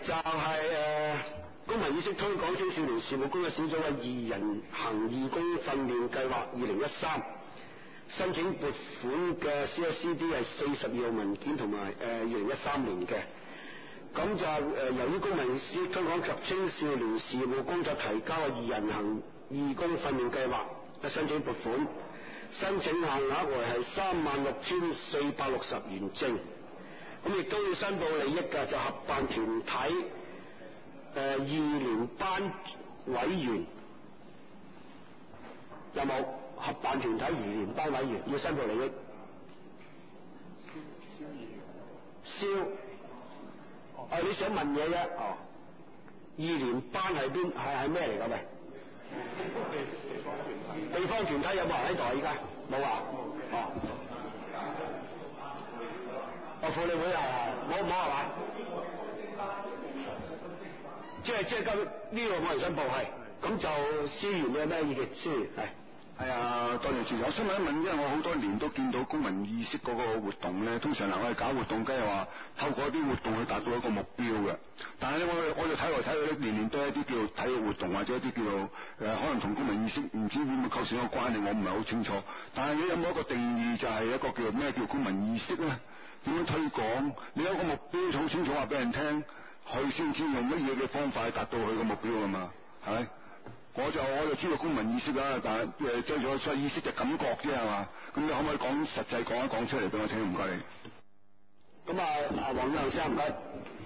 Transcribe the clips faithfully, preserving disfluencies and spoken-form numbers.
就係、是、誒、呃、公民意識推廣青少年事務工作小組嘅義人行義工訓練計劃二零一三申請撥款嘅 C S C D 係四十二號文件同埋誒二零一三年嘅。咁就誒、呃、由於公民意識推廣及青少年事務工作提交嘅義人行義工訓練計劃嘅申請撥款，申請限額為係三萬六千四百六十元正。咁亦都要申報利益嘅，就合辦團體誒、呃、二年班委員有冇？合辦團體二年班委員要申報利益。蕭蕭哦，啊你想問嘢啫？哦，二年班係邊係係咩嚟㗎？喂，地方團體有冇人喺度啊？依家冇啊？哦。哦，婦女會啊，冇冇係嘛？即係即係咁呢個冇人申報係，咁就司員有咩意見？司員係。 係啊，多謝主持。我想問一問，因為我好多年都見到公民意識嗰個活動咧，通常嗱我哋搞活動，梗係話透過一啲活動去達到一個目標嘅。但係咧，我我就睇來睇去咧，年年都係一啲叫做體育活動或者一啲叫做誒、呃，可能同公民意識唔知會唔會構成一個關係，我唔係好清楚。但係你有冇一個定義，就係一個叫咩叫公民意識咧？點樣推廣？你有一個目標好清楚話俾人聽，佢先知用乜嘢嘅方法去達到佢個目標啊嘛？係咪？我就我就知道公民意識啦，但係誒即係所謂意識就感覺啫係嘛？咁你可唔可以講實際講一講出嚟俾我聽？唔該你。 咁啊，阿黃生唔該。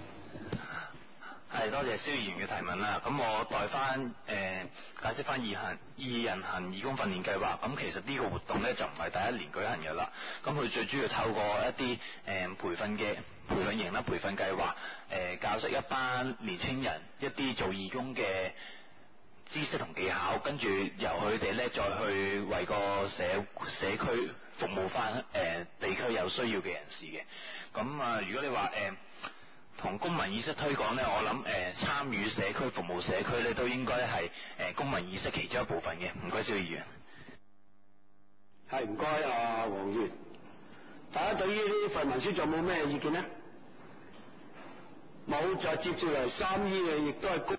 係多謝蕭議員嘅提問啦。咁我代翻誒、呃、解釋翻義行義人行義工訓練計劃。咁其實呢個活動咧就唔係第一年舉行嘅啦。咁佢最主要透過一啲誒、呃、培訓嘅培訓營啦、培訓計劃，誒、呃、教識一班年青人一啲做義工嘅知識同技巧，跟住由佢哋咧再去為個社社區服務翻誒、呃、地區有需要嘅人士嘅。咁啊、呃，如果你話誒同公民意識推廣咧，我諗誒參與社區服務社區咧，都應該係誒公民意識其中一部分嘅。唔該，蕭議員。 係唔該啊，黃議員。大家對於呢份文書仲有冇咩意見呢？冇，就接住嚟三姨嘅，亦都係公